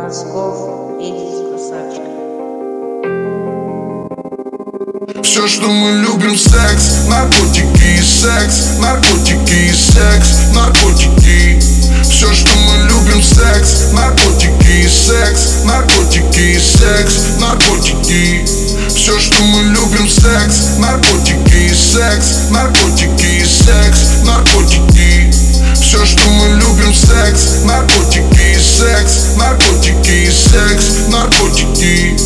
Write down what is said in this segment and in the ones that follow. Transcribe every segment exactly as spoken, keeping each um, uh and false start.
носков едет с красавчиком. Все, что мы любим, секс, наркотики и секс, наркотики и секс, наркотики. Все, что мы любим, секс, наркотики и секс, наркотики и секс, наркотики. Все, что мы любим, секс, наркотики и секс, наркотики и секс, наркотики. Все, что мы любим, секс, наркотики и секс, наркотики и секс, наркотики.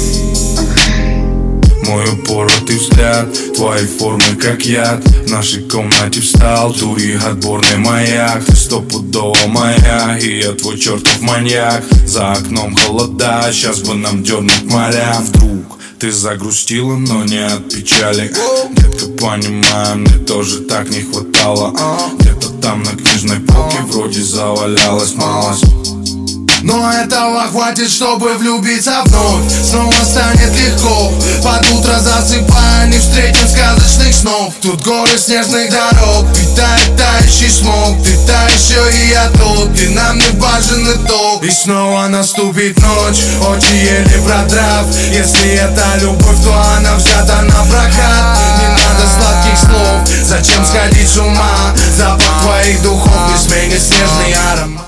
Мой упоротый взгляд, твои формы как яд. В нашей комнате встал дури отборный маяк. Ты стопудово моя, и я твой чертов маньяк. За окном холода, сейчас бы нам дернуть моря. Вдруг ты загрустила, но не от печали. Детка, понимаю, мне тоже так не хватало. Где-то там на книжной полке вроде завалялась малость. Но этого хватит, чтобы влюбиться вновь. Снова станет легко. Под утро засыпая, не встретим сказочных снов. Тут горы снежных дорог, питает тающий смог. Ты та еще и я тот, ты нам не важен итог. И снова наступит ночь, очи еле продрав. Если это любовь, то она взята на прокат. Не надо сладких слов, зачем сходить с ума? Запах твоих духов не сменит снежный аромат.